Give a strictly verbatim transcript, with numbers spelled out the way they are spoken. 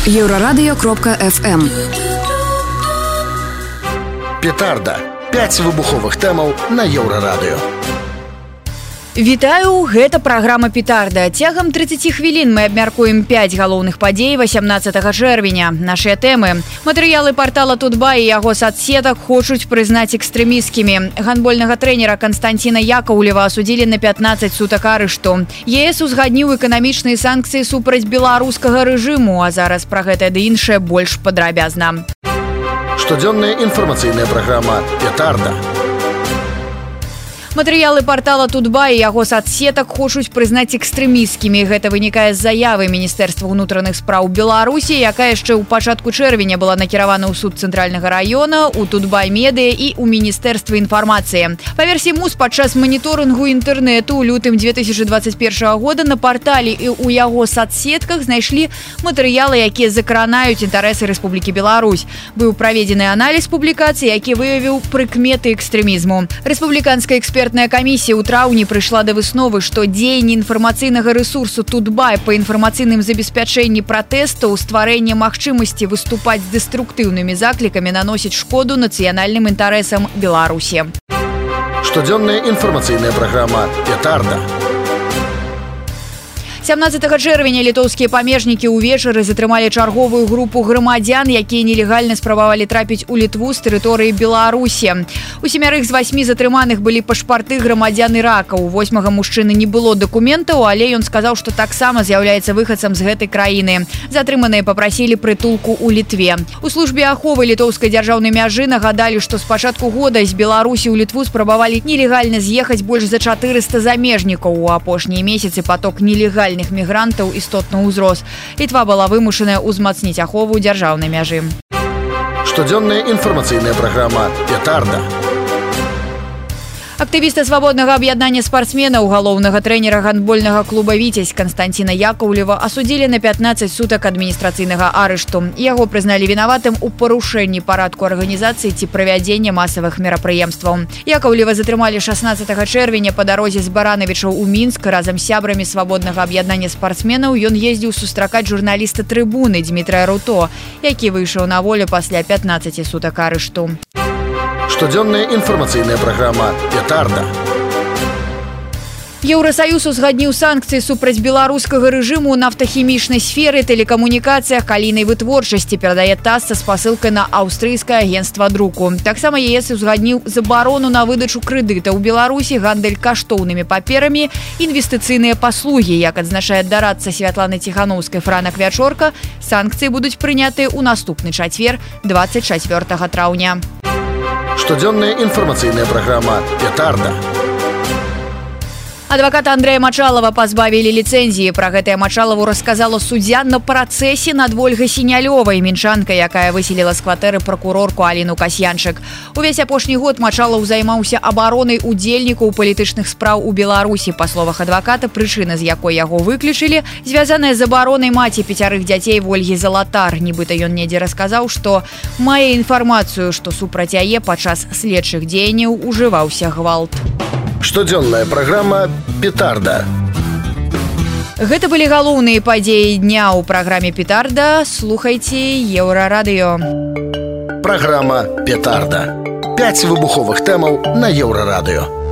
Еврорадио кропка эф эм. Петарда. пяць выбуховых тэмаў на Еўрарадыё. Вітаю, гэта праграма «Петарда». Цягам тридцати хвілін мы абмяркуем пяць галоўных падзей васямнаццатага чэрвеня. Нашыя тэмы. Матэрыялы партала Тутбай і яго садсетак хочуць прызнаць экстрэмісцкімі. Гандбольнага трэнера Канстанціна Якаўлева асудзілі на пятнаццаць сутак арышту. ЕС узгадніў эканамічныя санкцыі супраць беларускага рэжыму, а зараз пра гэта ды іншае больш падрабязна. Штодзённая інфармацыйная праграма «Петарда». Матэрыялы партала Тутбай і яго садсетак хочуць прызнаць экстрэмісцкімі. Гэта вынікае з заявы Міністэрства ўнутраных спраў Беларусі, якая яшчэ ў пачатку чэрвеня была накіравана ў суд цэнтральнага раёна, у Тутбай медыя і ў Міністэрства інфармацыі. Па версіі МУС, падчас маніторынгу інтэрнэту ў лютым две тысячи двадцать першага года на партале і ў яго садсетках знайшлі матэрыялы, якія закранаюць інтарэсы Рэспублікі Беларусь. Быў праведзены аналіз публікацый, які выявіў прыкметы экстрэмізму. Рэспубліканская эксперт Экспертная камісія ў траўні прыйшла да высновы, што дзеянні інфармацыйнага рэсурсу Тутбай па інфармацыйным забеспячэнні пратэстаў, стварэнне магчымасці выступаць з дэструктыўнымі заклікамі наносіць шкоду нацыянальным інтарэсам Беларусі. Штодзённая інфармацыйная праграма «Петарда». сямнаццатага чэрвеня літоўскія памежнікі ўвечары затрымалі чарговую групу грамадзян, якія нелегальна спрабавалі трапіць у Літву з тэрыторыі Беларусі. У семярых з васьмі затрыманых былі пашпарты грамадзян Ірака. У восьмага мужчыны не было дакументаў, але ён сказаў, што таксама з'яўляецца выхадцам з гэтай краіны. Затрыманыя папрасілі прытулку ў Літве. У службе аховы літоўскай дзяржаўнай мяжы нагадалі, што з пачатку года з Беларусі ў Літву спрабавалі нелегальна з'ехаць больш за чатырыста замежнікаў. У апошнія месяцы поток нелегальных мігрантаў істотна ўзрос. Літва была вымушаная ўзмацніць ахову дзяржаўнай мяжы. Штодзённая інфармацыйная праграма «Петарда». Актывіста свабоднага аб'яднання спартсменаў галоўнага трэнера гандбольнага клуба «Віцязь» Канстанціна Якаўлева асудзілі на пятнаццаць сутак адміністрацыйнага арышту. Яго прызналі вінаватым у парушэнні парадку арганізацыі ці правядзення масавых мерапрыемстваў. Якаўлева затрымалі шаснаццатага чэрвеня па дарозе з Баранавічаў у Мінск. Разам з сябрамі свабоднага аб'яднання спартсменаў ён ездзіў сустракаць журналіста «Трыбуны» Дмітрая Руто, які выйшаў на волю пасля пятнаццаці сутак арышту. Штодзённая інфармацыйная праграма «Петарда». Еўрасаюз узгадніў санкцыі супраць беларускага рэжыму ў нафтахімічнай сферы, тэлекамунікацыях, калійнай вытворчасці, перадае ТАСС са спасылкай на аўстрыйскае агенцтва друку. Таксама ЕС узгадніў забарону на выдачу крэдыта ў Беларусі, гандаль каштоўнымі паперамі, інвестыцыйныя паслугі. Як адзначае дарадца Святланы Ціханаўскай Франак Вячорка, санкцыі будуць прынятыя ў наступны чацвер, дваццаць чацвёртага траўня. Штодзённая інфармацыйная праграма «Петарда». Адваката Андрэя Мачалова пазбавілі ліцэнзіі. Пра гэтае Мачалову расказала суддзя на працэсе над Вольгай Сінялёвай, мінчанкай, якая выселіла з кватэры пракурорку Аліну Касьянчык. Увесь апошні год Мачалов займаўся абаронай удзельнікаў палітычных спраў у Беларусі. Па словах адваката, прычына, з якой яго выключылі, звязаная з абаронай маці пяцярых дзяцей Вольгі Залатар. Нібыта ён недзе расказаў, што мае інфармацыю, што супраць яе падчас следчых дзеянняў ужываўся гвалт. Штодзённая праграма «Петарда». Гэта былі галоўныя падзеі дня ў праграме «Петарда». Слухайце Еўрарадыё. Праграма «Петарда». пяць выбуховых тэмаў на Еўрарадыё.